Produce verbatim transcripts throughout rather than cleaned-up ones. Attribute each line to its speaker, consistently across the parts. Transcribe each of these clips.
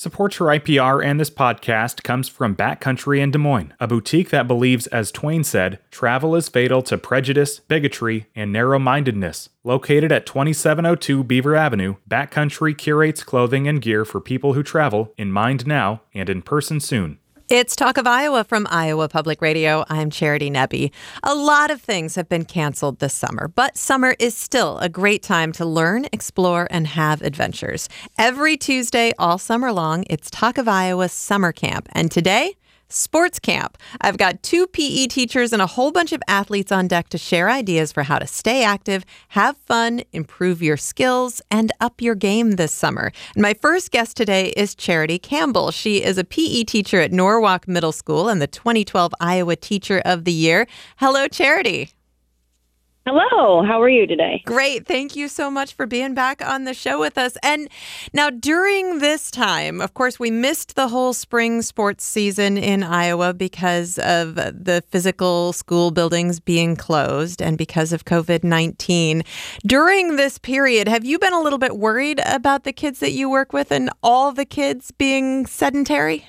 Speaker 1: Support for I P R and this podcast comes from Backcountry in Des Moines, a boutique that believes, as Twain said, travel is fatal to prejudice, bigotry, and narrow-mindedness. Located at twenty-seven oh two Beaver Avenue, Backcountry curates clothing and gear for people who travel, in mind now and in person soon.
Speaker 2: It's Talk of Iowa from Iowa Public Radio. I'm Charity Nebbe. A lot of things have been canceled this summer, but summer is still a great time to learn, explore, and have adventures. Every Tuesday all summer long, it's Talk of Iowa Summer Camp. And today, Sports Camp. I've got two P E teachers and a whole bunch of athletes on deck to share ideas for how to stay active, have fun, improve your skills, and up your game this summer. And my first guest today is Charity Campbell. She is a P E teacher at Norwalk Middle School and the twenty twelve Iowa Teacher of the Year. Hello, Charity.
Speaker 3: Hello, how are you today?
Speaker 2: Great. Thank you so much for being back on the show with us. And now during this time, of course, we missed the whole spring sports season in Iowa because of the physical school buildings being closed and because of covid nineteen. During this period, have you been a little bit worried about the kids that you work with and all the kids being sedentary?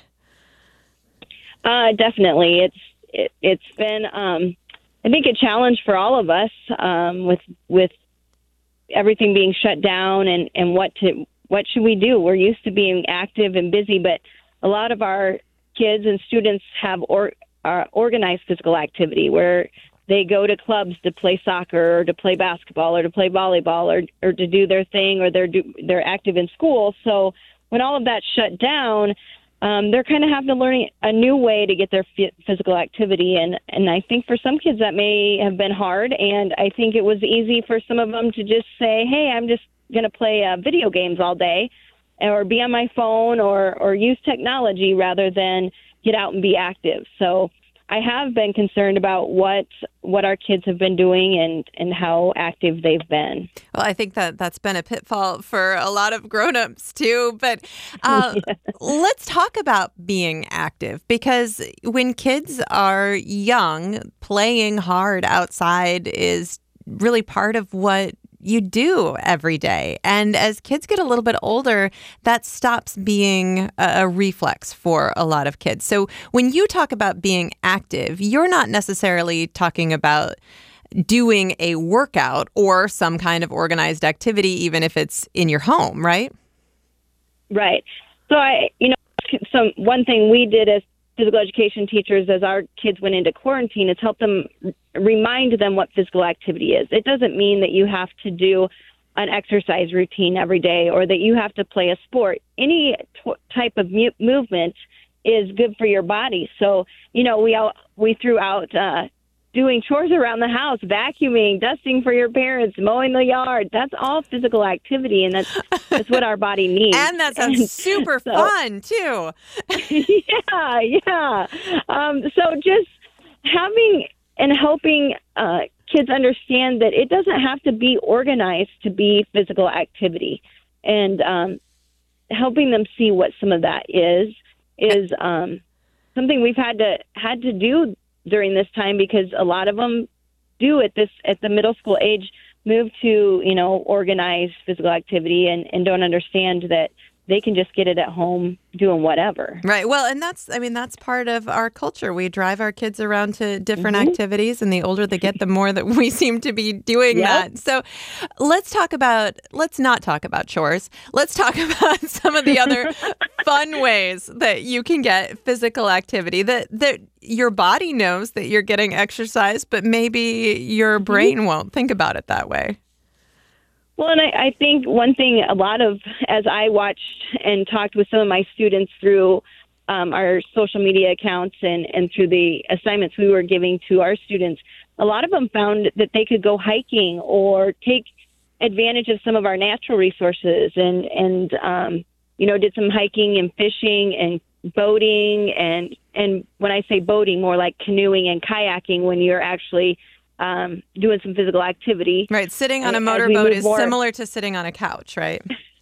Speaker 3: Uh, definitely. It's it, it's been... Um, I think a challenge for all of us um, with with everything being shut down and, and what to what should we do? We're used to being active and busy, but a lot of our kids and students have or, are organized physical activity where they go to clubs to play soccer or to play basketball or to play volleyball or, or to do their thing, or they're do, they're active in school. So when all of that shut down, Um, they're kind of having to learn a new way to get their f- physical activity. And, and I think for some kids that may have been hard. And I think it was easy for some of them to just say, hey, I'm just going to play uh, video games all day or be on my phone or, or use technology rather than get out and be active. So I have been concerned about what what our kids have been doing and, and how active they've been.
Speaker 2: Well, I think that that's been a pitfall for a lot of grown-ups too. But uh, yeah. Let's talk about being active, because when kids are young, playing hard outside is really part of what you do every day. And as kids get a little bit older, that stops being a, a reflex for a lot of kids. So when you talk about being active, you're not necessarily talking about doing a workout or some kind of organized activity, even if it's in your home, right?
Speaker 3: Right. So I, you know, some one thing we did as physical education teachers as our kids went into quarantine is help them remind them what physical activity is. It doesn't mean that you have to do an exercise routine every day or that you have to play a sport. Any t- type of mu- movement is good for your body. So, you know, we all, we threw out uh, doing chores around the house, vacuuming, dusting for your parents, mowing the yard. That's all physical activity, and that's that's what our body needs.
Speaker 2: And that sounds and super so, fun, too.
Speaker 3: yeah, yeah. Um, so just having and helping uh, kids understand that it doesn't have to be organized to be physical activity, and um, helping them see what some of that is is um, something we've had to had to do during this time, because a lot of them do at this at the middle school age move to, you know, organized physical activity and, and don't understand that they can just get it at home doing whatever.
Speaker 2: Right. Well, and that's, I mean, that's part of our culture. We drive our kids around to different mm-hmm. activities, and the older they get, the more that we seem to be doing yep. that. So let's talk about, let's not talk about chores. Let's talk about some of the other fun ways that you can get physical activity, that, that your body knows that you're getting exercise, but maybe your brain mm-hmm. won't think about it that way.
Speaker 3: Well, and I, I think one thing a lot of, as I watched and talked with some of my students through um, our social media accounts and, and through the assignments we were giving to our students, a lot of them found that they could go hiking or take advantage of some of our natural resources and, and um, you know, did some hiking and fishing and boating. And, and when I say boating, more like canoeing and kayaking, when you're actually Um, doing some physical activity.
Speaker 2: Right. Sitting on a motorboat is more similar to sitting on a couch, right?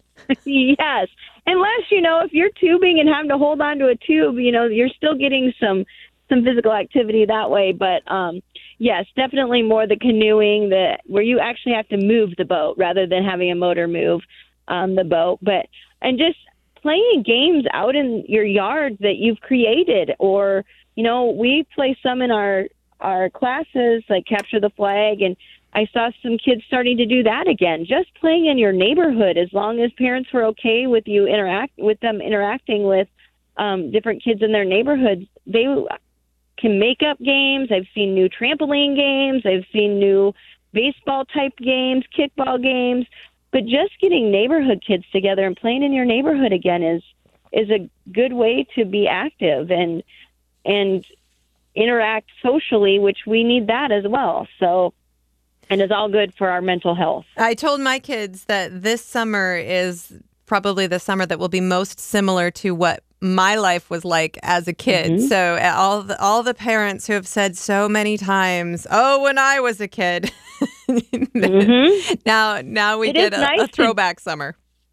Speaker 3: Yes. Unless, you know, if you're tubing and having to hold on to a tube, you know, you're still getting some some physical activity that way. But um, yes, definitely more the canoeing, the where you actually have to move the boat rather than having a motor move um, the boat. But and just playing games out in your yard that you've created, or, you know, we play some in our, our classes, like Capture the Flag, and I saw some kids starting to do that again, just playing in your neighborhood, as long as parents were okay with you interact with them interacting with um, different kids in their neighborhoods. They can make up games. I've seen new trampoline games. I've seen new baseball type games, kickball games. But just getting neighborhood kids together and playing in your neighborhood again is is a good way to be active and and interact socially, which we need that as well. So, and it's all good for our mental health.
Speaker 2: I told my kids that this summer is probably the summer that will be most similar to what my life was like as a kid. Mm-hmm. So all the, all the parents who have said so many times, "Oh, when I was a kid." mm-hmm. Now, now we
Speaker 3: it
Speaker 2: get a,
Speaker 3: nice
Speaker 2: a throwback
Speaker 3: to,
Speaker 2: summer.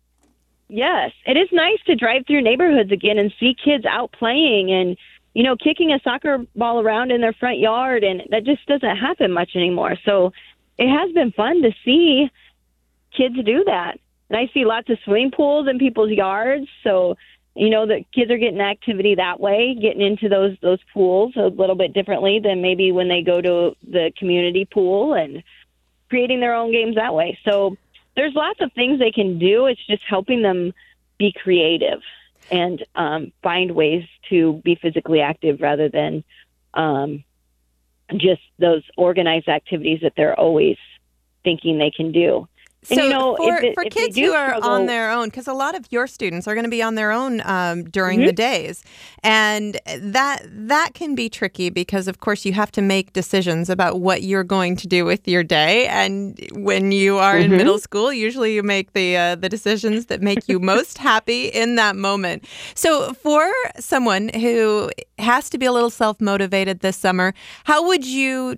Speaker 3: Yes, it is nice to drive through neighborhoods again and see kids out playing and, you know, kicking a soccer ball around in their front yard, and that just doesn't happen much anymore. So it has been fun to see kids do that. And I see lots of swimming pools in people's yards. So, you know, the kids are getting activity that way, getting into those those pools a little bit differently than maybe when they go to the community pool, and creating their own games that way. So there's lots of things they can do. It's just helping them be creative and um, find ways to be physically active rather than um, just those organized activities that they're always thinking they can do. And,
Speaker 2: so
Speaker 3: you know,
Speaker 2: for,
Speaker 3: if it,
Speaker 2: for
Speaker 3: if
Speaker 2: kids who are
Speaker 3: struggle,
Speaker 2: on their own, because a lot of your students are going to be on their own um, during
Speaker 3: mm-hmm.
Speaker 2: the days, and that that can be tricky because, of course, you have to make decisions about what you're going to do with your day. And when you are mm-hmm. in middle school, usually you make the uh, the decisions that make you most happy in that moment. So for someone who has to be a little self-motivated this summer, how would you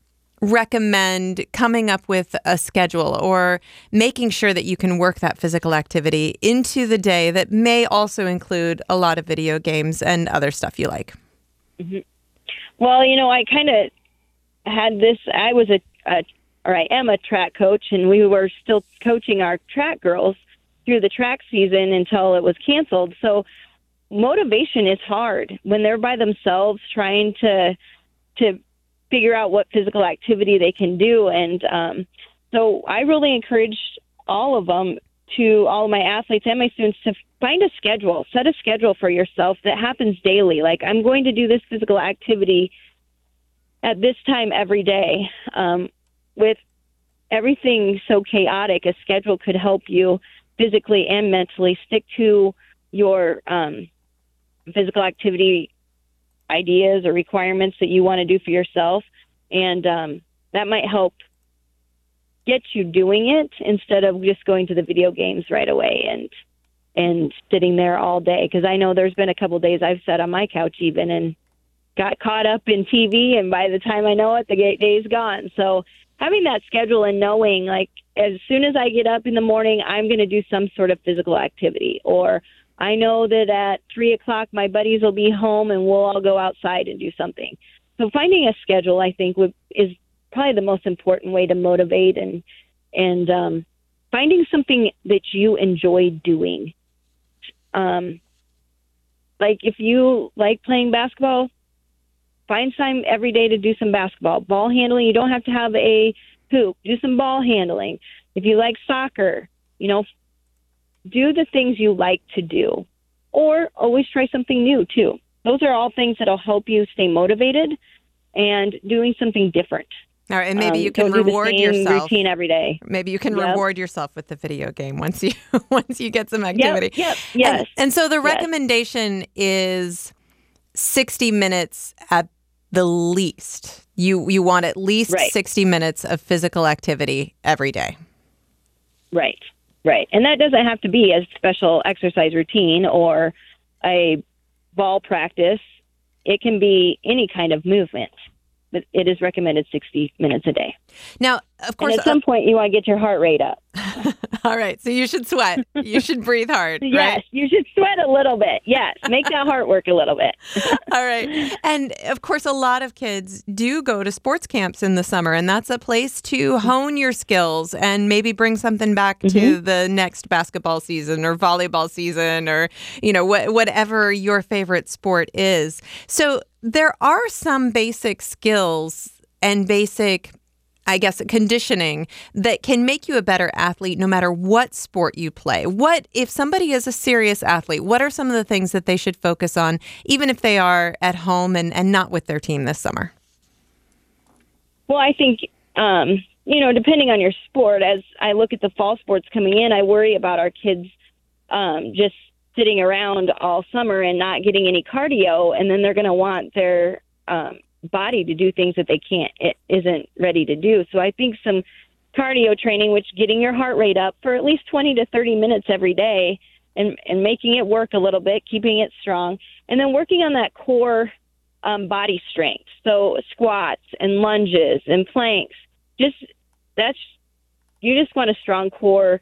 Speaker 2: recommend coming up with a schedule or making sure that you can work that physical activity into the day that may also include a lot of video games and other stuff you like?
Speaker 3: Mm-hmm. Well, you know, I kind of had this, I was a, a, or I am a track coach, and we were still coaching our track girls through the track season until it was canceled. So motivation is hard when they're by themselves trying to, to, figure out what physical activity they can do. And um, so I really encourage all of them to, all of my athletes and my students, to find a schedule, set a schedule for yourself that happens daily. Like, I'm going to do this physical activity at this time every day. Um, with everything so chaotic, a schedule could help you physically and mentally stick to your um, physical activity ideas or requirements that you want to do for yourself. And um, that might help get you doing it instead of just going to the video games right away and and sitting there all day. Because I know there's been a couple days I've sat on my couch even and got caught up in T V, and by the time I know it, the day's gone. So having that schedule and knowing, like, as soon as I get up in the morning, I'm going to do some sort of physical activity, or I know that at three o'clock my buddies will be home and we'll all go outside and do something. So finding a schedule, I think, would, is probably the most important way to motivate, and and um, finding something that you enjoy doing. Um, like if you like playing basketball, find time every day to do some basketball. Ball handling, you don't have to have a hoop. Do some ball handling. If you like soccer, you know, do the things you like to do, or always try something new too. Those are all things that'll help you stay motivated and doing something different.
Speaker 2: All right, and maybe
Speaker 3: um,
Speaker 2: you can
Speaker 3: don't
Speaker 2: reward
Speaker 3: do the same
Speaker 2: yourself.
Speaker 3: Routine every day.
Speaker 2: Maybe you can
Speaker 3: yep.
Speaker 2: reward yourself with the video game once you once you get some activity.
Speaker 3: Yep, yep, yes.
Speaker 2: And, and so the
Speaker 3: yes.
Speaker 2: recommendation is sixty minutes at the least. You you want at least
Speaker 3: right.
Speaker 2: sixty minutes of physical activity every day.
Speaker 3: Right. Right. And that doesn't have to be a special exercise routine or a ball practice. It can be any kind of movement. but it is recommended sixty minutes a day.
Speaker 2: Now, of course,
Speaker 3: and at some uh, point you want to get your heart rate up.
Speaker 2: All right. So you should sweat. You should breathe hard.
Speaker 3: Yes,
Speaker 2: right?
Speaker 3: You should sweat a little bit. Yes. Make that heart work a little bit.
Speaker 2: All right. And of course, a lot of kids do go to sports camps in the summer, and that's a place to hone your skills and maybe bring something back mm-hmm. to the next basketball season or volleyball season or, you know, wh- whatever your favorite sport is. So there are some basic skills and basic I guess, conditioning that can make you a better athlete no matter what sport you play. What, if somebody is a serious athlete, what are some of the things that they should focus on, even if they are at home and, and not with their team this summer?
Speaker 3: Well, I think, um, you know, depending on your sport, as I look at the fall sports coming in, I worry about our kids um, just sitting around all summer and not getting any cardio, and then they're going to want their um, body to do things that they can't, it isn't ready to do. So I think some cardio training, which getting your heart rate up for at least twenty to thirty minutes every day and, and making it work a little bit, keeping it strong, and then working on that core um, body strength. So squats and lunges and planks, just that's, you just want a strong core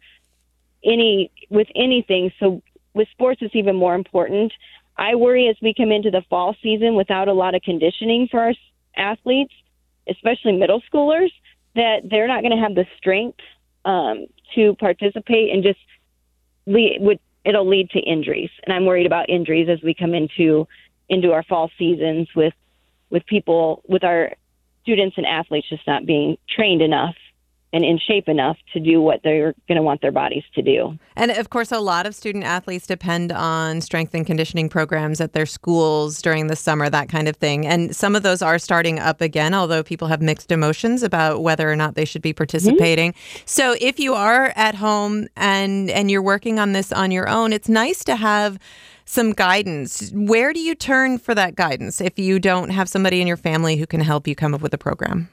Speaker 3: any with anything. So with sports, it's even more important. I worry as we come into the fall season without a lot of conditioning for our athletes, especially middle schoolers, that they're not going to have the strength um, to participate, and just lead, would, it'll lead to injuries. And I'm worried about injuries as we come into into our fall seasons with with people, with our students and athletes just not being trained enough and in shape enough to do what they're going to want their bodies to do.
Speaker 2: And of course, a lot of student athletes depend on strength and conditioning programs at their schools during the summer, that kind of thing. And some of those are starting up again, although people have mixed emotions about whether or not they should be participating. Mm-hmm. So if you are at home and, and you're working on this on your own, it's nice to have some guidance. Where do you turn for that guidance if you don't have somebody in your family who can help you come up with a program?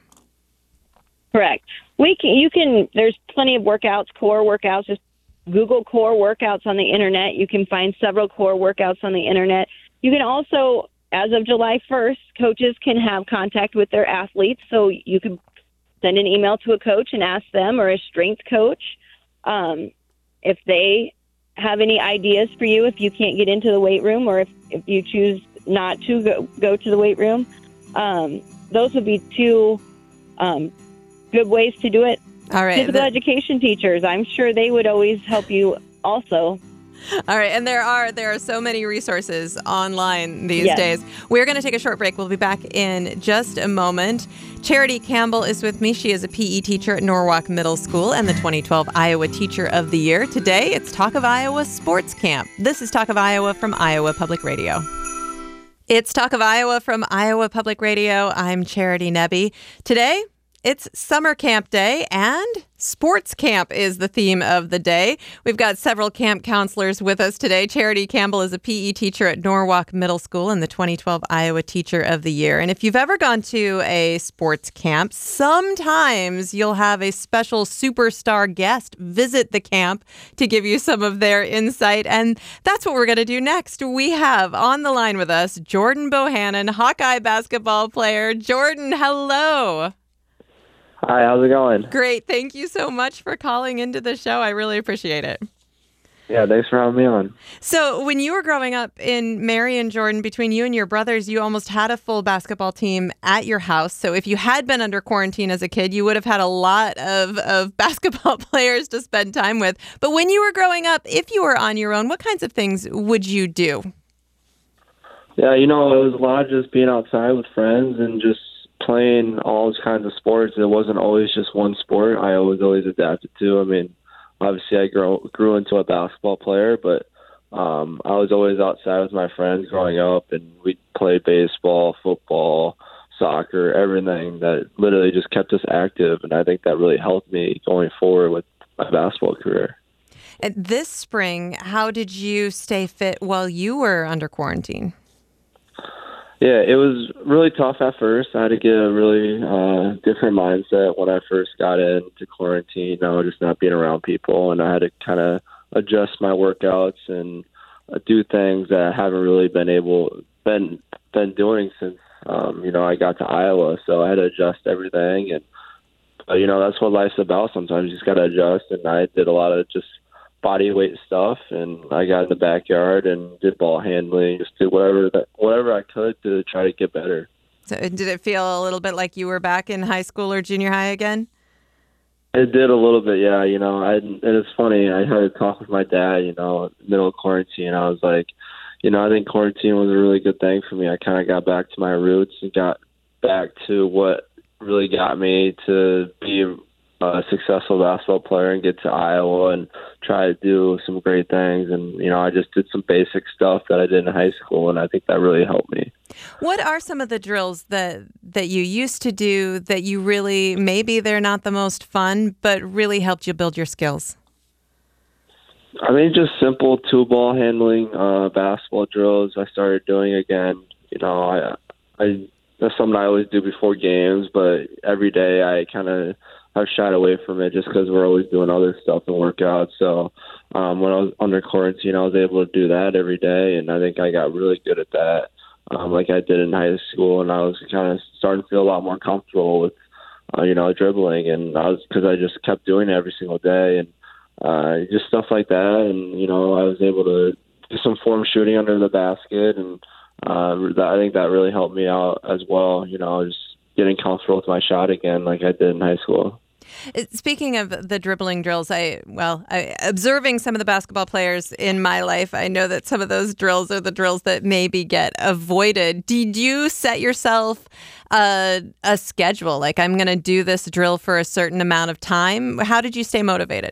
Speaker 3: Correct. We can, you can, there's plenty of workouts, core workouts. Just Google core workouts on the internet. You can find several core workouts on the internet. You can also, as of July first, coaches can have contact with their athletes. So you can send an email to a coach and ask them, or a strength coach, um, if they have any ideas for you if you can't get into the weight room, or if, if you choose not to go, go to the weight room. Um, those would be two um, good ways to do it.
Speaker 2: All right.
Speaker 3: Physical
Speaker 2: the-
Speaker 3: education teachers, I'm sure they would always help you also.
Speaker 2: All right. And there are there are so many resources online these
Speaker 3: yes.
Speaker 2: days. We're going to take a short break. We'll be back in just a moment. Charity Campbell is with me. She is a P E teacher at Norwalk Middle School and the twenty twelve Iowa Teacher of the Year. Today, it's Talk of Iowa Sports Camp. This is Talk of Iowa from Iowa Public Radio. It's Talk of Iowa from Iowa Public Radio. I'm Charity Nebbe. Today, it's summer camp day, and sports camp is the theme of the day. We've got several camp counselors with us today. Charity Campbell is a P E teacher at Norwalk Middle School and the twenty twelve Iowa Teacher of the Year. And if you've ever gone to a sports camp, sometimes you'll have a special superstar guest visit the camp to give you some of their insight. And that's what we're going to do next. We have on the line with us Jordan Bohannon, Hawkeye basketball player. Jordan, hello.
Speaker 4: Hi, how's it going?
Speaker 2: Great. Thank you so much for calling into the show. I really appreciate it.
Speaker 4: Yeah, thanks for having me on.
Speaker 2: So when you were growing up in Marion, Jordan, between you and your brothers, you almost had a full basketball team at your house. So if you had been under quarantine as a kid, you would have had a lot of, of basketball players to spend time with. But when you were growing up, if you were on your own, what kinds of things would you do?
Speaker 4: Yeah, you know, it was a lot of just being outside with friends and just playing all kinds of sports. It wasn't always just one sport. I was always adapted to. I mean, obviously I grew, grew into a basketball player, but um, I was always outside with my friends growing up, and we'd play baseball, football, soccer, everything that literally just kept us active. And I think that really helped me going forward with my basketball career.
Speaker 2: And this spring, how did you stay fit while you were under quarantine?
Speaker 4: Yeah, it was really tough at first. I had to get a really uh, different mindset when I first got into quarantine, you know, just not being around people. And I had to kind of adjust my workouts and uh, do things that I haven't really been able, been, been doing since um, you know, I got to Iowa, so I had to adjust everything. And, but, you know, that's what life's about. Sometimes you just got to adjust. And I did a lot of just body weight stuff, and I got in the backyard and did ball handling, just did whatever that, whatever I could to try to get better.
Speaker 2: So did it feel a little bit like you were back in high school or junior high again?
Speaker 4: It did a little bit, yeah. You know, I, and it's funny. I had a talk with my dad, you know, middle of quarantine. I was like, you know, I think quarantine was a really good thing for me. I kind of got back to my roots and got back to what really got me to be a successful basketball player and get to Iowa and try to do some great things. And, you know, I just did some basic stuff that I did in high school, and I think that really helped me.
Speaker 2: What are some of the drills that, that you used to do that you really, maybe they're not the most fun, but really helped you build your skills?
Speaker 4: I mean, just simple two ball handling, uh, basketball drills I started doing again. You know, I, I, that's something I always do before games, but every day I kind of I've shied away from it just because we're always doing other stuff and workouts. So um, when I was under quarantine, I was able to do that every day, and I think I got really good at that, um, like I did in high school. And I was kind of starting to feel a lot more comfortable with, uh, you know, dribbling, and I was because I just kept doing it every single day, and uh, just stuff like that. And you know, I was able to do some form shooting under the basket, and uh, that, I think that really helped me out as well. You know, just getting comfortable with my shot again, like I did in high school.
Speaker 2: Speaking of the dribbling drills, I well, I, observing some of the basketball players in my life, I know that some of those drills are the drills that maybe get avoided. Did you set yourself a, a schedule? Like, I'm going to do this drill for a certain amount of time. How did you stay motivated?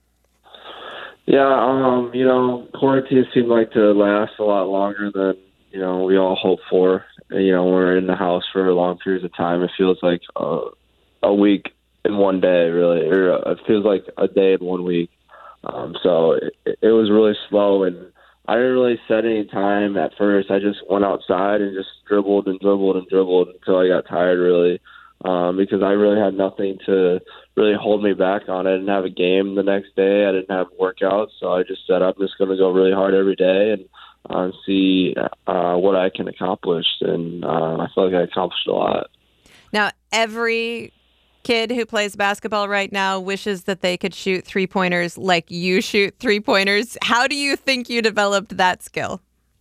Speaker 4: Yeah, um, you know, quarantine seemed like to last a lot longer than, you know, we all hope for. You know, when we're in the house for long periods of time, it feels like uh, a week in one day, really, or it feels like a day in one week. Um, so it, it was really slow, and I didn't really set any time at first. I just went outside and just dribbled and dribbled and dribbled until I got tired, really, um, because I really had nothing to really hold me back on. I didn't have a game the next day. I didn't have workouts, so I just said I'm just going to go really hard every day and uh, see uh, what I can accomplish, and uh, I feel like I accomplished a lot.
Speaker 2: Now, every kid who plays basketball right now wishes that they could shoot three-pointers like you shoot three-pointers. How do you think you developed that skill?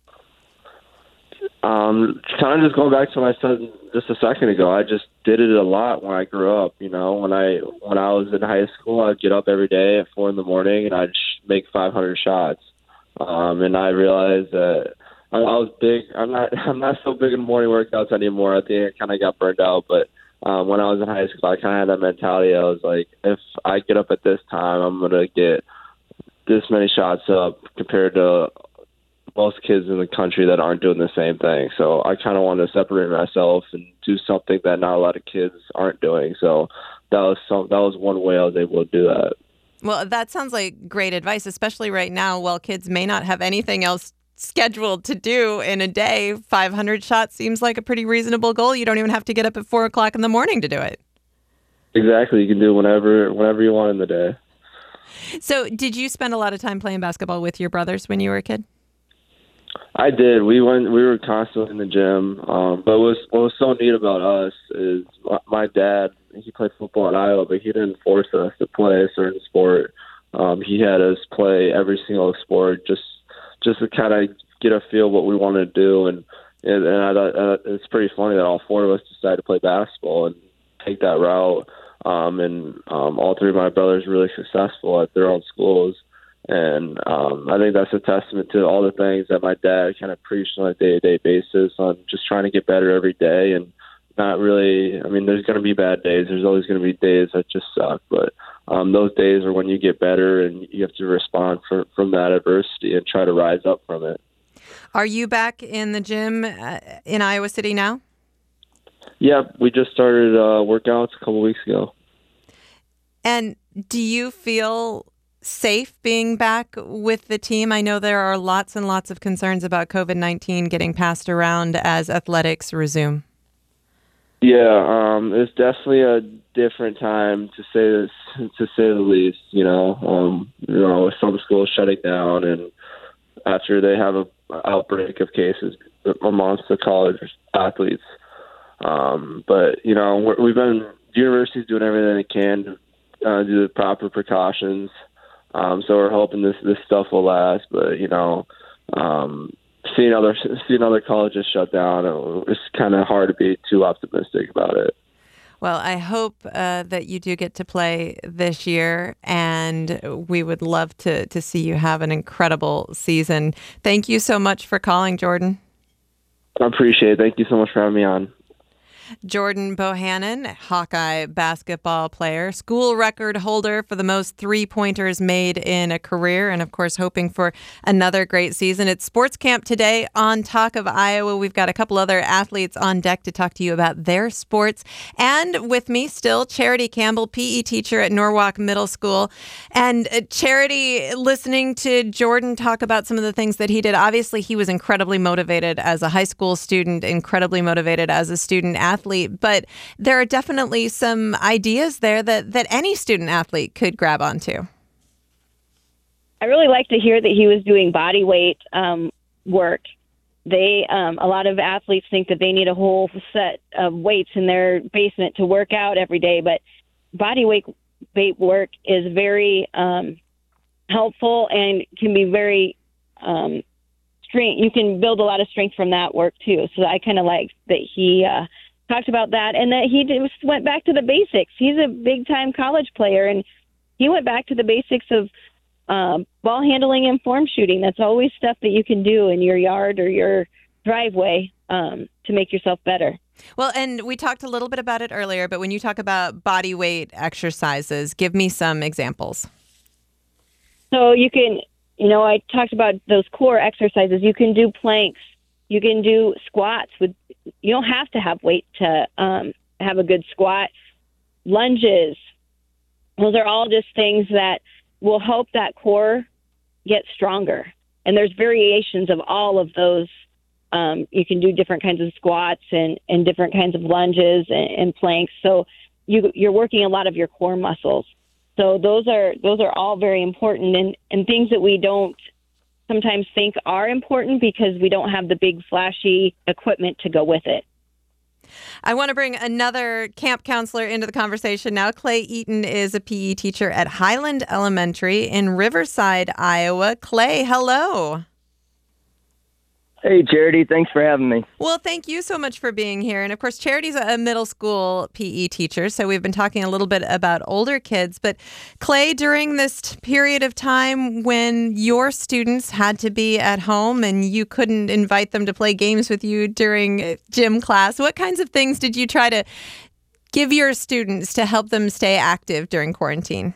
Speaker 4: Um, kind of just going back to what I said just a second ago, I just did it a lot when I grew up. You know, when I when I was in high school, I'd get up every day at four in the morning and I'd sh- make five hundred shots. Um, and I realized that I, I was big. I'm not I'm not so big in morning workouts anymore. I think I kind of got burned out, but Um, when I was in high school, I kind of had that mentality. I was like, if I get up at this time, I'm going to get this many shots up compared to most kids in the country that aren't doing the same thing. So I kind of wanted to separate myself and do something that not a lot of kids aren't doing. So that was some, that was one way I was able to do that.
Speaker 2: Well, that sounds like great advice, especially right now while kids may not have anything else scheduled to do in a day. five hundred shots seems like a pretty reasonable goal. You don't even have to get up at four o'clock in the morning to do it.
Speaker 4: Exactly. You can do it whenever, whenever you want in the day.
Speaker 2: So did you spend a lot of time playing basketball with your brothers when you were a kid?
Speaker 4: I did. We went. We were constantly in the gym. Um, but what was, what was so neat about us is my, my dad, he played football at Iowa, but he didn't force us to play a certain sport. Um, he had us play every single sport just just to kind of get a feel what we wanted to do. And, and, and I thought uh, it's pretty funny that all four of us decided to play basketball and take that route. Um, and um, all three of my brothers were really successful at their own schools. And um, I think that's a testament to all the things that my dad kind of preached on a day-to-day basis on just trying to get better every day and not really, I mean, there's going to be bad days. There's always going to be days that just suck. But um, those days are when you get better and you have to respond for, from that adversity and try to rise up from it.
Speaker 2: Are you back in the gym uh, in Iowa City now?
Speaker 4: Yeah, we just started uh, workouts a couple weeks ago.
Speaker 2: And do you feel safe being back with the team? I know there are lots and lots of concerns about covid nineteen getting passed around as athletics resume.
Speaker 4: Yeah, um, it's definitely a different time to say this, to say the least. You know, um, you know, with some schools shutting down, and after they have a outbreak of cases amongst the college athletes, Um, but, you know, we're, we've been, the university's doing everything they can to uh, do the proper precautions. Um, so we're hoping this, this stuff will last. But, you know, um, seeing other seeing other colleges shut down, it's kind of hard to be too optimistic about it.
Speaker 2: Well, I hope uh, that you do get to play this year, and we would love to, to see you have an incredible season. Thank you so much for calling, Jordan.
Speaker 4: I appreciate it. Thank you so much for having me on.
Speaker 2: Jordan Bohannon, Hawkeye basketball player, school record holder for the most three-pointers made in a career, and of course hoping for another great season. It's Sports Camp today on Talk of Iowa. We've got a couple other athletes on deck to talk to you about their sports. And with me still, Charity Campbell, P E teacher at Norwalk Middle School. And uh, Charity, listening to Jordan talk about some of the things that he did, obviously he was incredibly motivated as a high school student, incredibly motivated as a student athlete. But there are definitely some ideas there that, that any student athlete could grab onto.
Speaker 3: I really like to hear that he was doing body weight um, work. They um, a lot of athletes think that they need a whole set of weights in their basement to work out every day, but body weight weight work is very um, helpful and can be very um, strength. You can build a lot of strength from that work too. So I kind of like that he. Uh, talked about that and that he did, went back to the basics. He's a big-time college player, and he went back to the basics of um, ball handling and form shooting. That's always stuff that you can do in your yard or your driveway um, to make yourself better.
Speaker 2: Well, and we talked a little bit about it earlier, but when you talk about body weight exercises, give me some examples.
Speaker 3: So you can, you know, I talked about those core exercises. You can do planks. You can do squats with, you don't have to have weight to um, have a good squat. Lunges. Those are all just things that will help that core get stronger. And there's variations of all of those. Um, you can do different kinds of squats and, and different kinds of lunges and, and planks. So you, you're working a lot of your core muscles. So those are those are all very important and, and things that we don't sometimes think are important because we don't have the big flashy equipment to go with it.
Speaker 2: I want to bring another camp counselor into the conversation now. Clay Eaton is a P E teacher at Highland Elementary in Riverside, Iowa. Clay, hello.
Speaker 5: Hey, Charity. Thanks for having me.
Speaker 2: Well, thank you so much for being here. And of course, Charity's a middle school P E teacher, so we've been talking a little bit about older kids. But Clay, during this period of time when your students had to be at home and you couldn't invite them to play games with you during gym class, what kinds of things did you try to give your students to help them stay active during quarantine?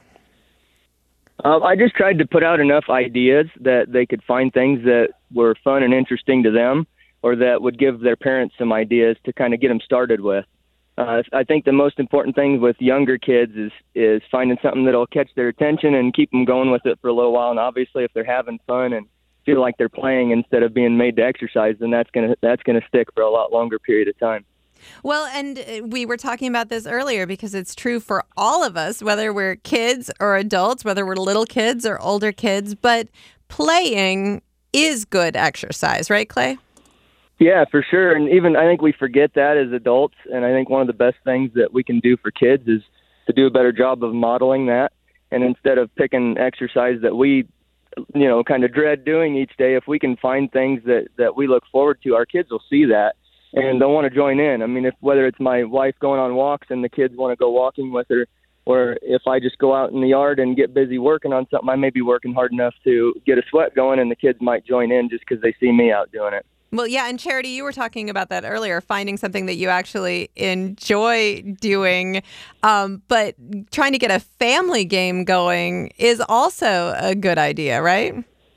Speaker 5: Uh, I just tried to put out enough ideas that they could find things that were fun and interesting to them, or that would give their parents some ideas to kind of get them started with. Uh, I think the most important thing with younger kids is is finding something that'll catch their attention and keep them going with it for a little while. And obviously, if they're having fun and feel like they're playing instead of being made to exercise, then that's gonna that's gonna stick for a lot longer period of time.
Speaker 2: Well, and we were talking about this earlier because it's true for all of us, whether we're kids or adults, whether we're little kids or older kids, but playing is good exercise, right, Clay?
Speaker 5: Yeah, for sure. And even I think we forget that as adults. And I think one of the best things that we can do for kids is to do a better job of modeling that. And instead of picking exercise that we, you know, kind of dread doing each day, if we can find things that, that we look forward to, our kids will see that. And they'll want to join in. I mean, if whether it's my wife going on walks and the kids want to go walking with her, or if I just go out in the yard and get busy working on something, I may be working hard enough to get a sweat going, and the kids might join in just because they see me out doing it.
Speaker 2: Well, yeah, and Charity, you were talking about that earlier, finding something that you actually enjoy doing, um, but trying to get a family game going is also a good idea, right?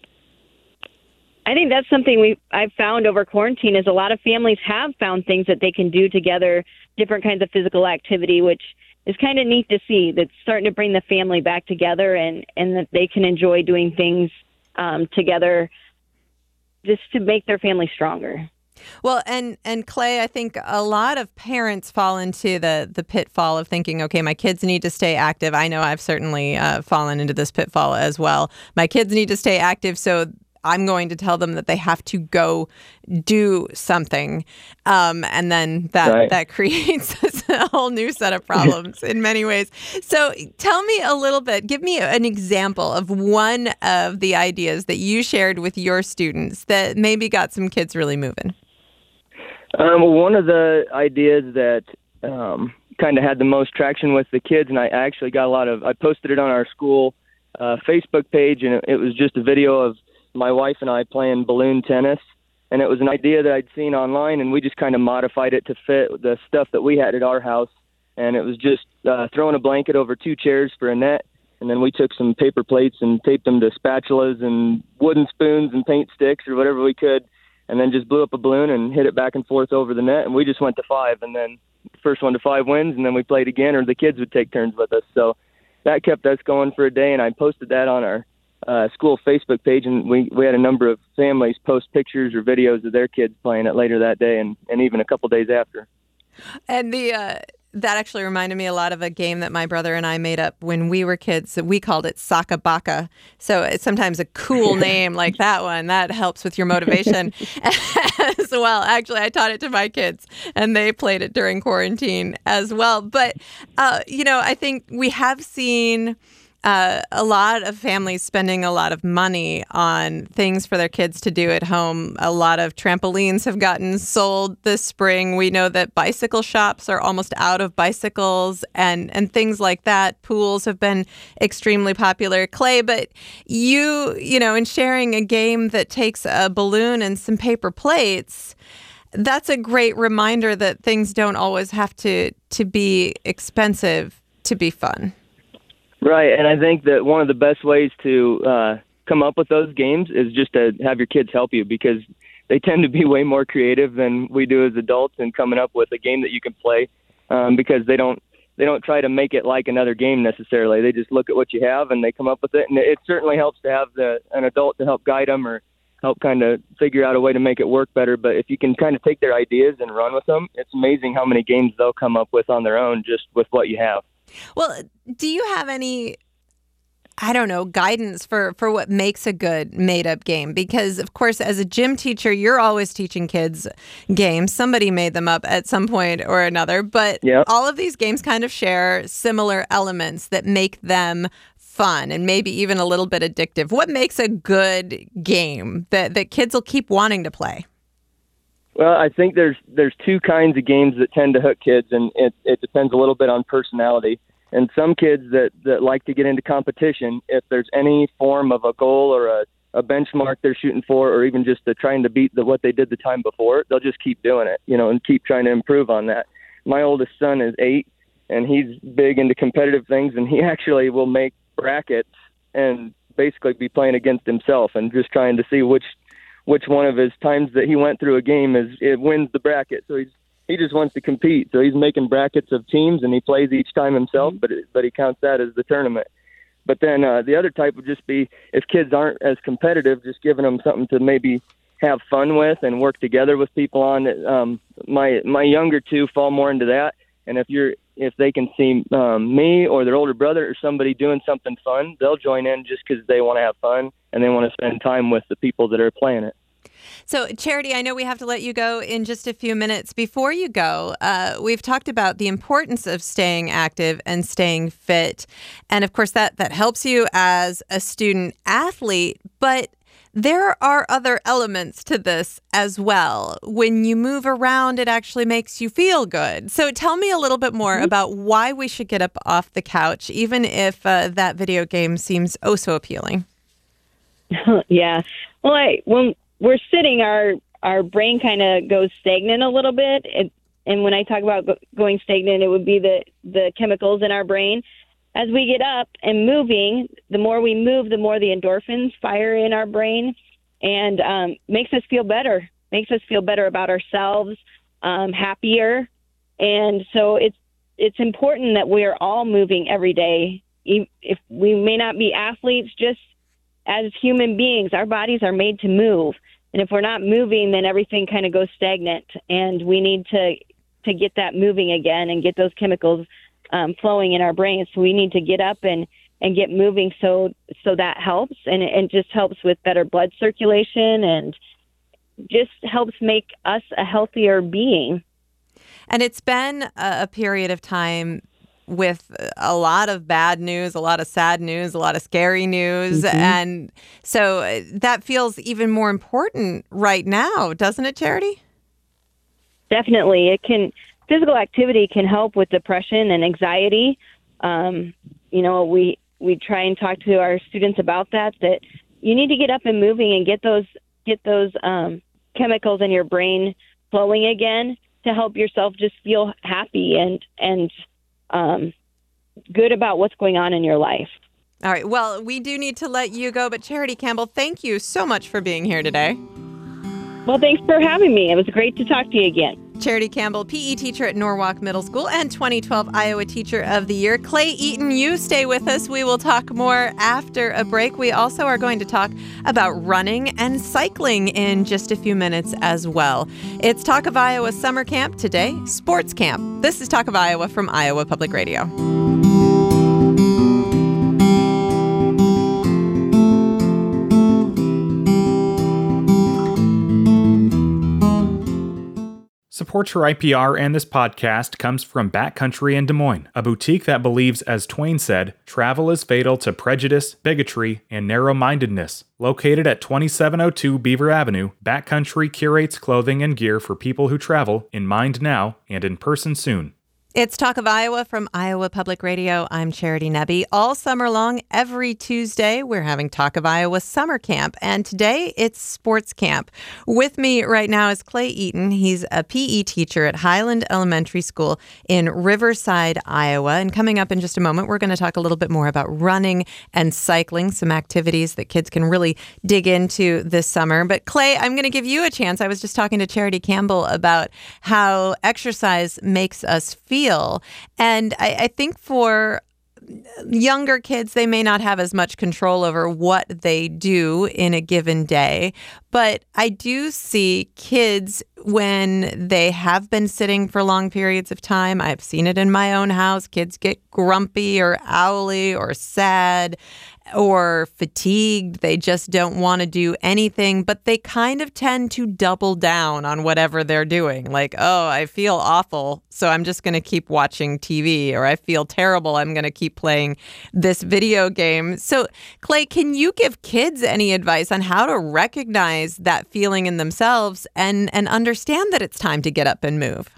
Speaker 3: I think that's something we I've found over quarantine is a lot of families have found things that they can do together, different kinds of physical activity, which is kind of neat to see. That's starting to bring the family back together and, and that they can enjoy doing things um, together just to make their family stronger.
Speaker 2: Well, and, and Clay, I think a lot of parents fall into the, the pitfall of thinking, okay, my kids need to stay active. I know I've certainly uh, fallen into this pitfall as well. My kids need to stay active, so I'm going to tell them that they have to go do something. Um, and then that,
Speaker 5: right.
Speaker 2: that creates a whole new set of problems in many ways. So tell me a little bit, give me an example of one of the ideas that you shared with your students that maybe got some kids really moving.
Speaker 5: Um, one of the ideas that um, kind of had the most traction with the kids, and I actually got a lot of, I posted it on our school uh, Facebook page, and it, it was just a video of my wife and I playing balloon tennis. And it was an idea that I'd seen online, and we just kind of modified it to fit the stuff that we had at our house. And it was just uh, throwing a blanket over two chairs for a net. And then we took some paper plates and taped them to spatulas and wooden spoons and paint sticks or whatever we could. And then just blew up a balloon and hit it back and forth over the net. And we just went to five. And then first one to five wins. And then we played again, or the kids would take turns with us. So that kept us going for a day. And I posted that on our uh, school Facebook page. And we, we had a number of families post pictures or videos of their kids playing it later that day and, and even a couple days after.
Speaker 2: And the uh, that actually reminded me a lot of a game that my brother and I made up when we were kids. We called it Saka Baka. So it's sometimes a cool name like that one. That helps with your motivation as well. Actually, I taught it to my kids, and they played it during quarantine as well. But, uh, you know, I think we have seen Uh, a lot of families spending a lot of money on things for their kids to do at home. A lot of trampolines have gotten sold this spring. We know that bicycle shops are almost out of bicycles and, and things like that. Pools have been extremely popular. Clay, but you, you know, in sharing a game that takes a balloon and some paper plates, that's a great reminder that things don't always have to, to be expensive to be fun.
Speaker 5: Right, and I think that one of the best ways to uh, come up with those games is just to have your kids help you, because they tend to be way more creative than we do as adults in coming up with a game that you can play, um, because they don't they don't try to make it like another game necessarily. They just look at what you have and they come up with it, and it certainly helps to have the, an adult to help guide them or help kind of figure out a way to make it work better. But if you can kind of take their ideas and run with them, it's amazing how many games they'll come up with on their own just with what you have.
Speaker 2: Well, do you have any, I don't know, guidance for, for what makes a good made-up game? Because, of course, as a gym teacher, you're always teaching kids games. Somebody made them up at some point or another. But
Speaker 5: yep.
Speaker 2: all of these games kind of share similar elements that make them fun and maybe even a little bit addictive. What makes a good game that, that kids will keep wanting to play?
Speaker 5: Well, I think there's there's two kinds of games that tend to hook kids, and it, it depends a little bit on personality. And some kids that, that like to get into competition, if there's any form of a goal or a, a benchmark they're shooting for, or even just to trying to beat the, what they did the time before, they'll just keep doing it, you know, and keep trying to improve on that. My oldest son is eight, and he's big into competitive things, and he actually will make brackets and basically be playing against himself and just trying to see which which one of his times that he went through a game is it wins the bracket. So he's he just wants to compete. So he's making brackets of teams, and he plays each time himself, but it, but he counts that as the tournament. But then uh, the other type would just be if kids aren't as competitive, just giving them something to maybe have fun with and work together with people on. Um, my my younger two fall more into that, and if you're if they can see um, me or their older brother or somebody doing something fun, they'll join in just because they want to have fun and they want to spend time with the people that are playing it.
Speaker 2: So, Charity, I know we have to let you go in just a few minutes. Before you go, uh, we've talked about the importance of staying active and staying fit. And, of course, that, that helps you as a student athlete. But there are other elements to this as well. When you move around, it actually makes you feel good. So tell me a little bit more mm-hmm. about why we should get up off the couch, even if uh, that video game seems oh so appealing.
Speaker 3: Yeah. Well, I, when we're sitting, our our brain kind of goes stagnant a little bit. It, and when I talk about go, going stagnant, it would be the, the chemicals in our brain. As we get up and moving, the more we move, the more the endorphins fire in our brain, and um, makes us feel better, makes us feel better about ourselves, um, happier. And so it's it's important that we're all moving every day. If we may not be athletes, just as human beings, our bodies are made to move. And if we're not moving, then everything kind of goes stagnant, and we need to to get that moving again and get those chemicals um, flowing in our brains. So we need to get up and, and get moving. So so that helps, and it, and just helps with better blood circulation and just helps make us a healthier being.
Speaker 2: And it's been a, a period of time with a lot of bad news, a lot of sad news, a lot of scary news. Mm-hmm. And so that feels even more important right now, doesn't it, Charity?
Speaker 3: Definitely. It can, physical activity can help with depression and anxiety. Um, you know, we, we try and talk to our students about that, that you need to get up and moving and get those, get those um, chemicals in your brain flowing again to help yourself just feel happy and, and um, good about what's going on in your life.
Speaker 2: All right. Well, we do need to let you go, but Charity Campbell, thank you so much for being here today.
Speaker 3: Well, thanks for having me. It was great to talk to you again.
Speaker 2: Charity Campbell, P E teacher at Norwalk Middle School and twenty twelve Iowa Teacher of the Year. Clay Eaton, you stay with us. We will talk more after a break. We also are going to talk about running and cycling in just a few minutes as well. It's Talk of Iowa Summer Camp, today, Sports Camp. This is Talk of Iowa from Iowa Public Radio.
Speaker 1: Support for I P R and this podcast comes from Backcountry in Des Moines, a boutique that believes, as Twain said, travel is fatal to prejudice, bigotry, and narrow-mindedness. Located at twenty-seven oh two Beaver Avenue, Backcountry curates clothing and gear for people who travel in mind now and in person soon.
Speaker 2: It's Talk of Iowa from Iowa Public Radio. I'm Charity Nebbe. All summer long, every Tuesday, we're having Talk of Iowa Summer Camp. And today, it's Sports Camp. With me right now is Clay Eaton. He's a P E teacher at Highland Elementary School in Riverside, Iowa. And coming up in just a moment, we're going to talk a little bit more about running and cycling, some activities that kids can really dig into this summer. But Clay, I'm going to give you a chance. I was just talking to Charity Campbell about how exercise makes us feel. And I, I think for younger kids, they may not have as much control over what they do in a given day. But I do see kids when they have been sitting for long periods of time. I've seen it in my own house. Kids get grumpy or owly or sad or fatigued. They just don't want to do anything, but they kind of tend to double down on whatever they're doing. Like, oh, I feel awful, so I'm just going to keep watching T V, or I feel terrible, I'm going to keep playing this video game. So, Clay, can you give kids any advice on how to recognize that feeling in themselves and, and understand that it's time to get up and move?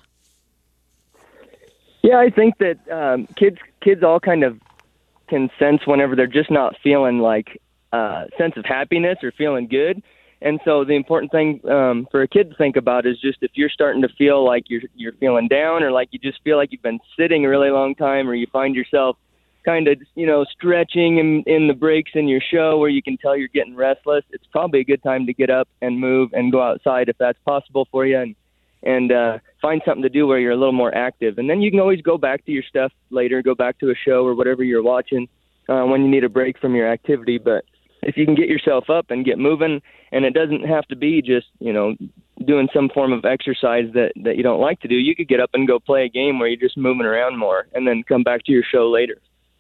Speaker 5: Yeah, I think that um, kids kids all kind of can sense whenever they're just not feeling like a uh, sense of happiness or feeling good. And so the important thing um, for a kid to think about is just if you're starting to feel like you're you're feeling down, or like you just feel like you've been sitting a really long time, or you find yourself kind of, you know, stretching in, in the breaks in your show where you can tell you're getting restless, it's probably a good time to get up and move and go outside if that's possible for you, and and uh, find something to do where you're a little more active. And then you can always go back to your stuff later, go back to a show or whatever you're watching uh, when you need a break from your activity. But if you can get yourself up and get moving, and it doesn't have to be just, you know, doing some form of exercise that, that you don't like to do, you could get up and go play a game where you're just moving around more and then come back to your show later.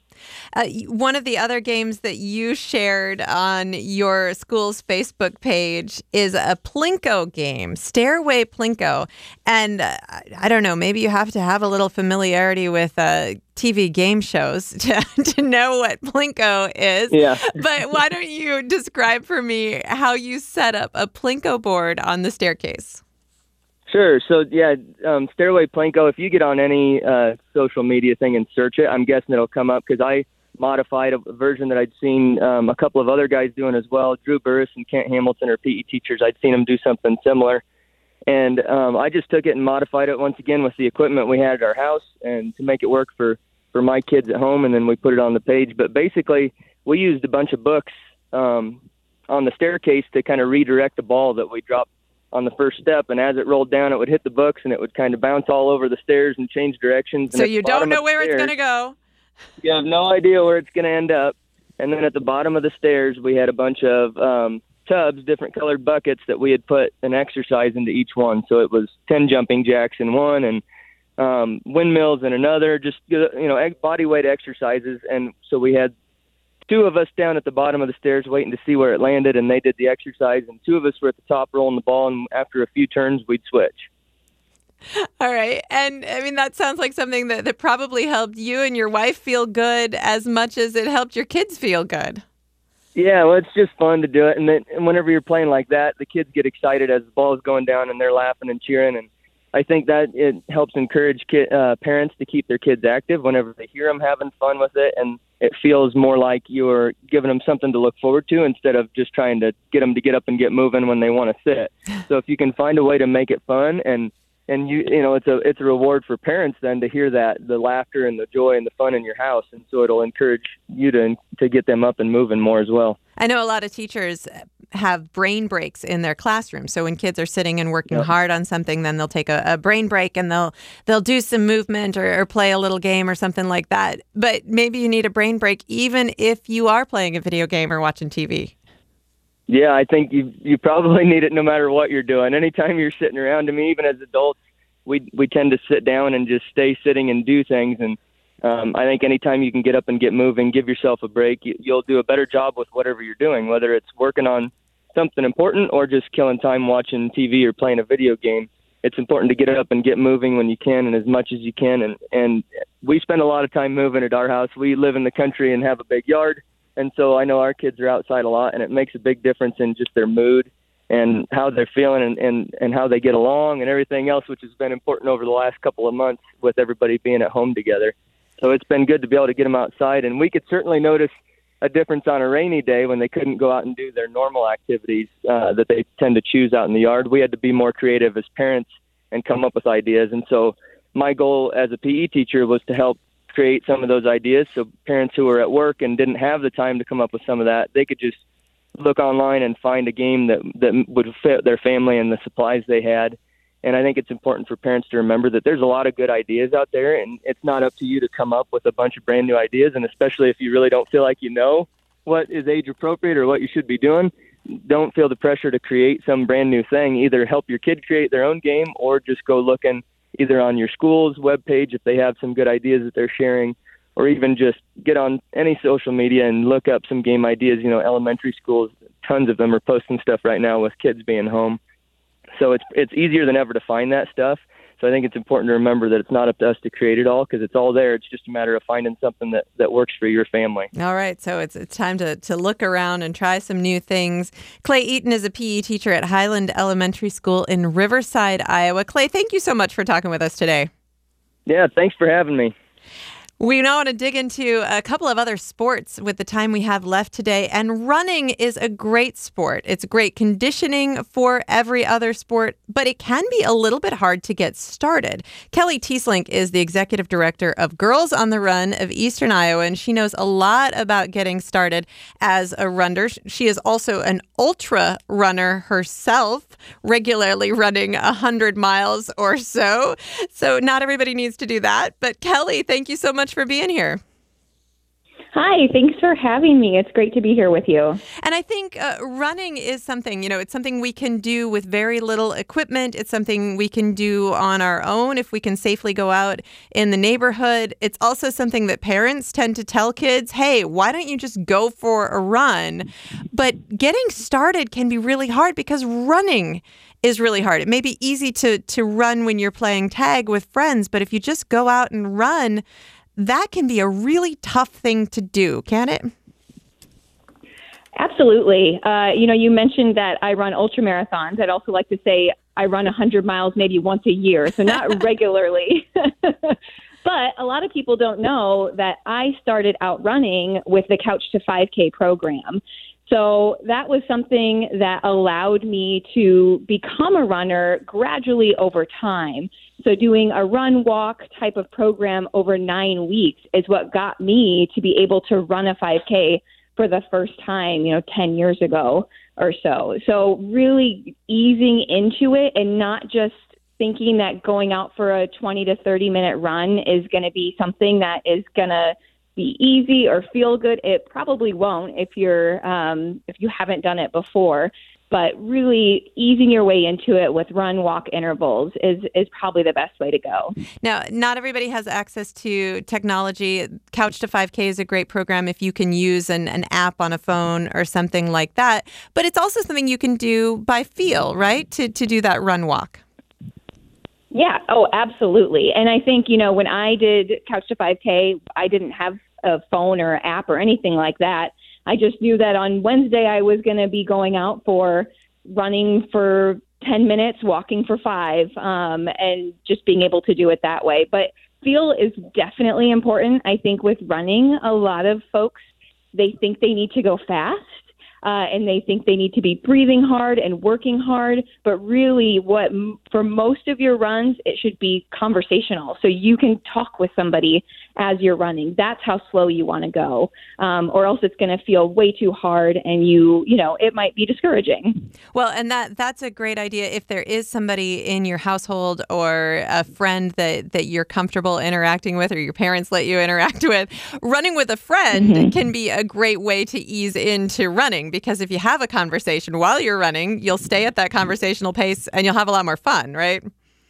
Speaker 2: Uh, one of the other games that you shared on your school's Facebook page is a Plinko game, Stairway Plinko. And uh, I don't know, maybe you have to have a little familiarity with uh, T V game shows to, to know what Plinko is.
Speaker 5: Yeah.
Speaker 2: But why don't you describe for me how you set up a Plinko board on the staircase?
Speaker 5: Sure. So, yeah, um, Stairway Plinko, if you get on any uh, social media thing and search it, I'm guessing it'll come up because I modified a version that I'd seen um, a couple of other guys doing as well. Drew Burris and Kent Hamilton are P E teachers. I'd seen them do something similar. And um, I just took it and modified it once again with the equipment we had at our house and to make it work for, for my kids at home, and then we put it on the page. But basically, we used a bunch of books um, on the staircase to kind of redirect the ball that we dropped on the first step, and as it rolled down, it would hit the books, and it would kind of bounce all over the stairs and change directions.
Speaker 2: So you don't know where it's going to go.
Speaker 5: You have no idea where it's going to end up. And then at the bottom of the stairs, we had a bunch of um, tubs, different colored buckets that we had put an exercise into each one. So it was ten jumping jacks in one, and um, windmills in another, just, you know, body weight exercises. And so we had two of us down at the bottom of the stairs waiting to see where it landed, and they did the exercise, and two of us were at the top rolling the ball, and after a few turns, we'd switch.
Speaker 2: All right. And I mean, that sounds like something that, that probably helped you and your wife feel good as much as it helped your kids feel good.
Speaker 5: Yeah, well, it's just fun to do it. And then and whenever you're playing like that, the kids get excited as the ball is going down and they're laughing and cheering. And I think that it helps encourage kid, uh, parents to keep their kids active whenever they hear them having fun with it. And it feels more like you're giving them something to look forward to instead of just trying to get them to get up and get moving when they want to sit. So if you can find a way to make it fun and And you, you know, it's a it's a reward for parents then to hear that the laughter and the joy and the fun in your house, and so it'll encourage you to to get them up and moving more as well.
Speaker 2: I know a lot of teachers have brain breaks in their classroom. So when kids are sitting and working
Speaker 5: Yep.
Speaker 2: hard on something, then they'll take a, a brain break and they'll they'll do some movement or, or play a little game or something like that. But maybe you need a brain break even if you are playing a video game or watching T V.
Speaker 5: Yeah, I think you you probably need it no matter what you're doing. Anytime you're sitting around, I mean, even as adults, we we tend to sit down and just stay sitting and do things. And um, I think anytime you can get up and get moving, give yourself a break, you, you'll do a better job with whatever you're doing, whether it's working on something important or just killing time watching T V or playing a video game. It's important to get up and get moving when you can and as much as you can. And, and we spend a lot of time moving at our house. We live in the country and have a big yard. And so I know our kids are outside a lot, and it makes a big difference in just their mood and how they're feeling and, and, and how they get along and everything else, which has been important over the last couple of months with everybody being at home together. So it's been good to be able to get them outside. And we could certainly notice a difference on a rainy day when they couldn't go out and do their normal activities uh, that they tend to choose out in the yard. We had to be more creative as parents and come up with ideas. And so my goal as a P E teacher was to help create some of those ideas so parents who were at work and didn't have the time to come up with some of that, they could just look online and find a game that that would fit their family and the supplies they had. And I think it's important for parents to remember that there's a lot of good ideas out there, and it's not up to you to come up with a bunch of brand new ideas. And especially if you really don't feel like you know what is age appropriate or what you should be doing, don't feel the pressure to create some brand new thing. Either help your kid create their own game or just go looking either on your school's webpage if they have some good ideas that they're sharing, or even just get on any social media and look up some game ideas. You know, elementary schools, tons of them are posting stuff right now with kids being home. So it's it's easier than ever to find that stuff. So I think it's important to remember that it's not up to us to create it all because it's all there. It's just a matter of finding something that, that works for your family.
Speaker 2: All right. So it's it's time to, to look around and try some new things. Clay Eaton is a P E teacher at Highland Elementary School in Riverside, Iowa. Clay, thank you so much for talking with us today.
Speaker 5: Yeah, thanks for having me.
Speaker 2: We now want to dig into a couple of other sports with the time we have left today. And running is a great sport. It's great conditioning for every other sport, but it can be a little bit hard to get started. Kelly Teeslink is the executive director of Girls on the Run of Eastern Iowa, and she knows a lot about getting started as a runner. She is also an ultra runner herself, regularly running one hundred miles or so. So not everybody needs to do that. But Kelly, thank you so much for being here.
Speaker 6: Hi, thanks for having me. It's great to be here with you.
Speaker 2: And I think uh, running is something, you know, it's something we can do with very little equipment. It's something we can do on our own if we can safely go out in the neighborhood. It's also something that parents tend to tell kids, hey, why don't you just go for a run? But getting started can be really hard because running is really hard. It may be easy to to run when you're playing tag with friends, but if you just go out and run, that can be a really tough thing to do, can't it?
Speaker 6: Absolutely. Uh, you know, you mentioned that I run ultra marathons. I'd also like to say I run one hundred miles maybe once a year, so not regularly. But a lot of people don't know that I started out running with the Couch to five K program. So that was something that allowed me to become a runner gradually over time. So doing a run walk type of program over nine weeks is what got me to be able to run a five K for the first time, you know, ten years ago or so. So really easing into it and not just thinking that going out for a twenty to thirty minute run is going to be something that is going to be easy or feel good. It probably won't if you're um, if you haven't done it before. but really easing your way into it with run, walk intervals is, is probably the best way to go.
Speaker 2: Now, not everybody has access to technology. Couch to five K is a great program if you can use an, an app on a phone or something like that. But it's also something you can do by feel, right, to, to do that run walk.
Speaker 6: Yeah. Oh, absolutely. And I think, you know, when I did Couch to five K, I didn't have a phone or an app or anything like that. I just knew that on Wednesday I was going to be going out for running for ten minutes, walking for five, um, and just being able to do it that way. But feel is definitely important. I think with running, a lot of folks, they think they need to go fast. Uh, and they think they need to be breathing hard and working hard. But really, what for most of your runs, it should be conversational. So you can talk with somebody as you're running. That's how slow you want to go. Um, or else it's going to feel way too hard and you, you know, it might be discouraging.
Speaker 2: Well, and that that's a great idea. If there is somebody in your household or a friend that, that you're comfortable interacting with or your parents let you interact with, running with a friend mm-hmm. can be a great way to ease into running. Because if you have a conversation while you're running, you'll stay at that conversational pace and you'll have a lot more fun, right?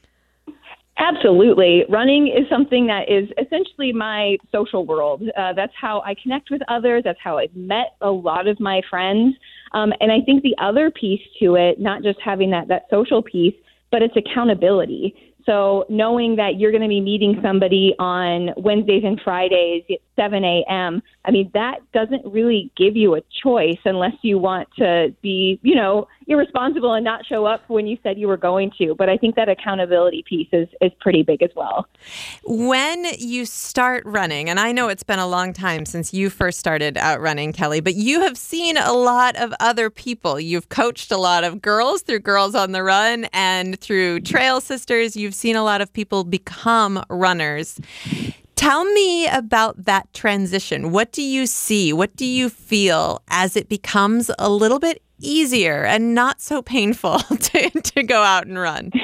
Speaker 6: Absolutely. Running is something that is essentially my social world. Uh, that's how I connect with others. That's how I've met a lot of my friends. Um, and I think the other piece to it, not just having that, that social piece, but it's accountability. So knowing that you're going to be meeting somebody on Wednesdays and Fridays at seven a.m., I mean, that doesn't really give you a choice unless you want to be, you know, irresponsible and not show up when you said you were going to. But I think that accountability piece is, is pretty big as well.
Speaker 2: When you start running, and I know it's been a long time since you first started out running, Kelly, but you have seen a lot of other people. You've coached a lot of girls through Girls on the Run and through Trail Sisters. You've seen a lot of people become runners. Tell me about that transition. What do you see? What do you feel as it becomes a little bit easier and not so painful to, to go out and run?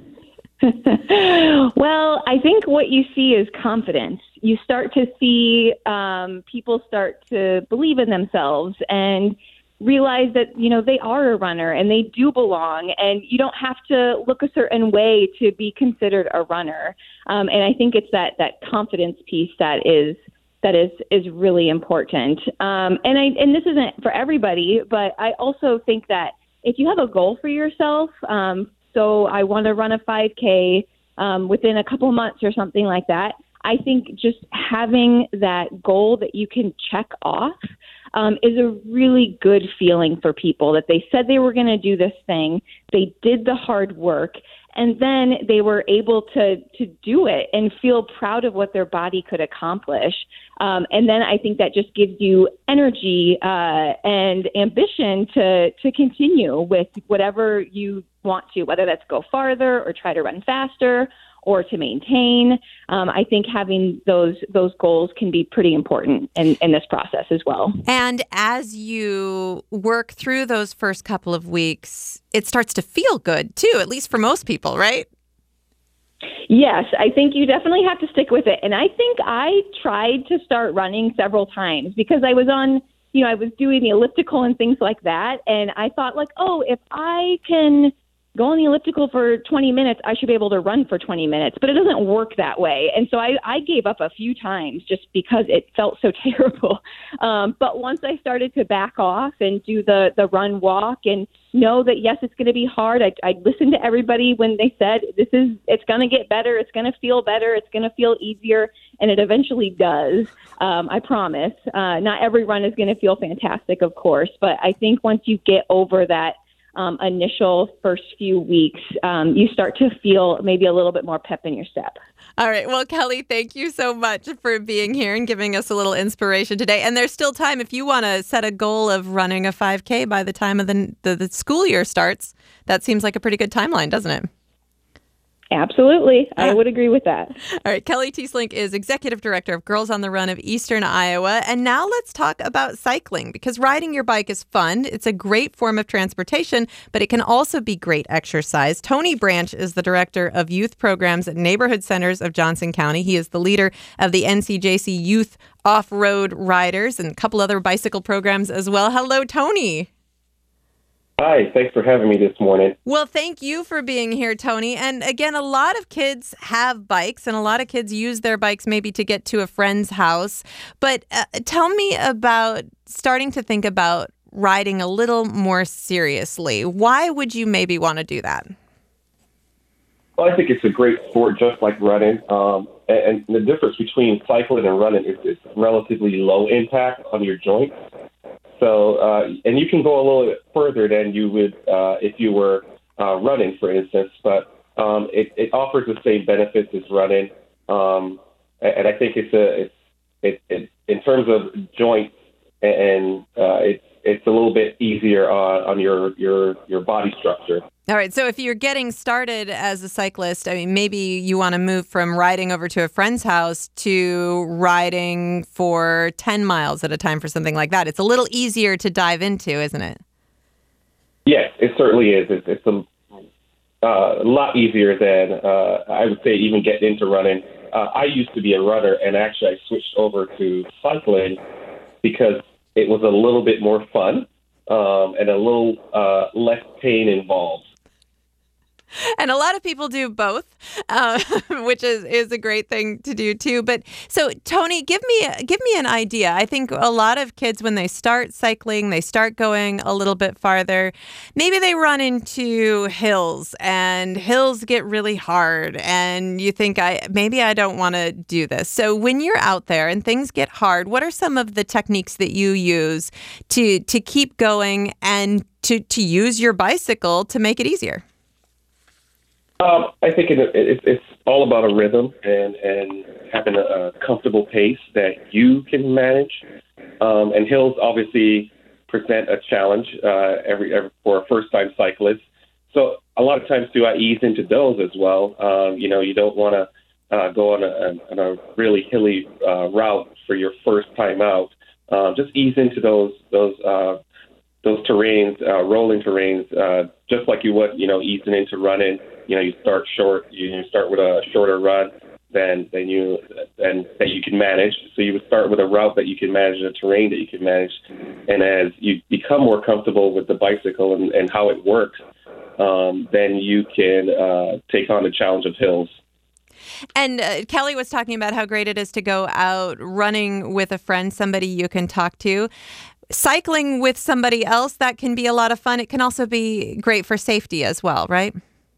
Speaker 6: Well, I think what you see is confidence. You start to see um, people start to believe in themselves and realize that, you know, they are a runner and they do belong, and you don't have to look a certain way to be considered a runner. Um, and I think it's that, that confidence piece that is that is, is really important. Um, and I, and this isn't for everybody, but I also think that if you have a goal for yourself, um, so I want to run a five K um, within a couple months or something like that, I think just having that goal that you can check off um, is a really good feeling for people, that they said they were going to do this thing, they did the hard work, and then they were able to to do it and feel proud of what their body could accomplish. Um, and then I think that just gives you energy uh, and ambition to to continue with whatever you want to, whether that's go farther or try to run faster or to maintain. Um, I think having those those goals can be pretty important in, in this process as well.
Speaker 2: And as you work through those first couple of weeks, it starts to feel good too, at least for most people, right?
Speaker 6: Yes, I think you definitely have to stick with it. And I think I tried to start running several times because I was on, you know, I was doing the elliptical and things like that. And I thought like, oh, if I can go on the elliptical for twenty minutes, I should be able to run for twenty minutes, but it doesn't work that way. And so I, I gave up a few times just because it felt so terrible. Um, but once I started to back off and do the, the run walk and know that, yes, it's going to be hard. I, I listened to everybody when they said, this is, it's going to get better. It's going to feel better. It's going to feel easier. And it eventually does. Um, I promise. Uh, not every run is going to feel fantastic, of course, but I think once you get over that Um, initial first few weeks, um, you start to feel maybe a little bit more pep in your step.
Speaker 2: All right. Well, Kelly, thank you so much for being here and giving us a little inspiration today. And there's still time if you want to set a goal of running a five K by the time of the, the, the school year starts. That seems like a pretty good timeline, doesn't it?
Speaker 6: Absolutely. I would agree with that.
Speaker 2: All right. Kelly Teeslink is Executive Director of Girls on the Run of Eastern Iowa. And now let's talk about cycling, because riding your bike is fun. It's a great form of transportation, but it can also be great exercise. Tony Branch is the Director of Youth Programs at Neighborhood Centers of Johnson County. He is the leader of the N C J C Youth Off-Road Riders and a couple other bicycle programs as well. Hello, Tony.
Speaker 7: Hi, thanks for having me this morning.
Speaker 2: Well, thank you for being here, Tony. And again, a lot of kids have bikes, and a lot of kids use their bikes maybe to get to a friend's house. But uh, tell me about starting to think about riding a little more seriously. Why would you maybe want to do that?
Speaker 7: Well, I think it's a great sport, just like running. Um, and, and the difference between cycling and running is it's relatively low impact on your joints. So, uh, and you can go a little bit further than you would uh, if you were uh, running, for instance. But um, it, it offers the same benefits as running, um, and I think it's a it's it, it in terms of joints, and uh, it's it's a little bit easier on, on your your your body structure.
Speaker 2: All right. So if you're getting started as a cyclist, I mean, maybe you want to move from riding over to a friend's house to riding for ten miles at a time for something like that. It's a little easier to dive into, isn't it?
Speaker 7: Yes, it certainly is. It's, it's a, uh, a lot easier than, uh, I would say, even getting into running. Uh, I used to be a runner, and actually I switched over to cycling because it was a little bit more fun um, and a little uh, less pain involved.
Speaker 2: And a lot of people do both, uh, which is, is a great thing to do too. But so, Tony, give me give me an idea. I think a lot of kids, when they start cycling, they start going a little bit farther. Maybe they run into hills, and hills get really hard, and you think, I maybe I don't want to do this. So when you're out there and things get hard, what are some of the techniques that you use to to keep going and to to use your bicycle to make it easier?
Speaker 7: Um, I think it, it, it's all about a rhythm and, and having a, a comfortable pace that you can manage. Um, and hills obviously present a challenge uh, every, every for a first-time cyclist. So a lot of times too, I ease into those as well. Um, you know, you don't want to uh, go on a, on a really hilly uh, route for your first time out. Um, just ease into those those uh, those terrains, uh, rolling terrains, uh, just like you would, you know, easing into running. You know, you start short, you start with a shorter run than than you and that you can manage. So you would start with a route that you can manage, a terrain that you can manage. And as you become more comfortable with the bicycle and, and how it works, um, then you can uh, take on the challenge of hills.
Speaker 2: And uh, Kelly was talking about how great it is to go out running with a friend, somebody you can talk to. Cycling with somebody else, that can be a lot of fun. It can also be great for safety as well, right?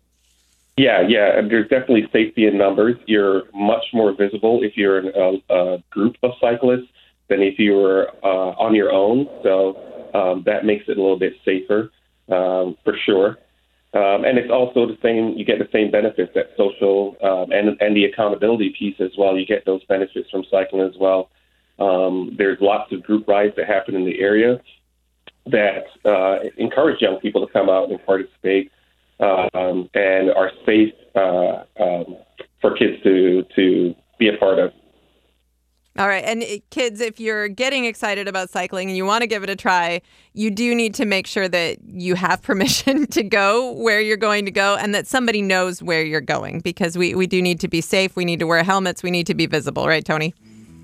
Speaker 7: Yeah, yeah. There's definitely safety in numbers. You're much more visible if you're in a, a group of cyclists than if you were uh, on your own. So um, that makes it a little bit safer, um, for sure. Um, and it's also the same. You get the same benefits, that social um, and and the accountability piece as well. You get those benefits from cycling as well. Um, there's lots of group rides that happen in the area that uh, encourage young people to come out and participate. Um, and are safe uh, um, for kids to to be a part of.
Speaker 2: All right. And kids, if you're getting excited about cycling and you want to give it a try, you do need to make sure that you have permission to go where you're going to go and that somebody knows where you're going, because we, we do need to be safe. We need to wear helmets. We need to be visible. Right, Tony?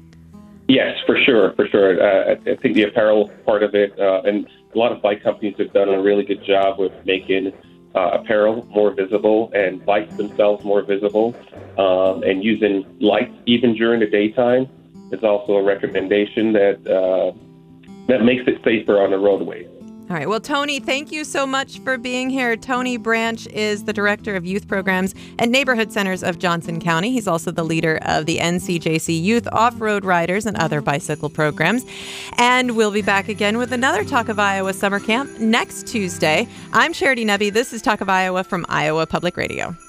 Speaker 7: Yes, for sure. For sure. Uh, I think the apparel part of it, uh, and a lot of bike companies have done a really good job with making Uh, apparel more visible and bikes themselves more visible, um, and using lights even during the daytime is also a recommendation that uh, that makes it safer on the roadway.
Speaker 2: All right. Well, Tony, thank you so much for being here. Tony Branch is the Director of Youth Programs at Neighborhood Centers of Johnson County. He's also the leader of the N C J C Youth Off-Road Riders and other bicycle programs. And we'll be back again with another Talk of Iowa Summer Camp next Tuesday. I'm Charity Nebbe. This is Talk of Iowa from Iowa Public Radio.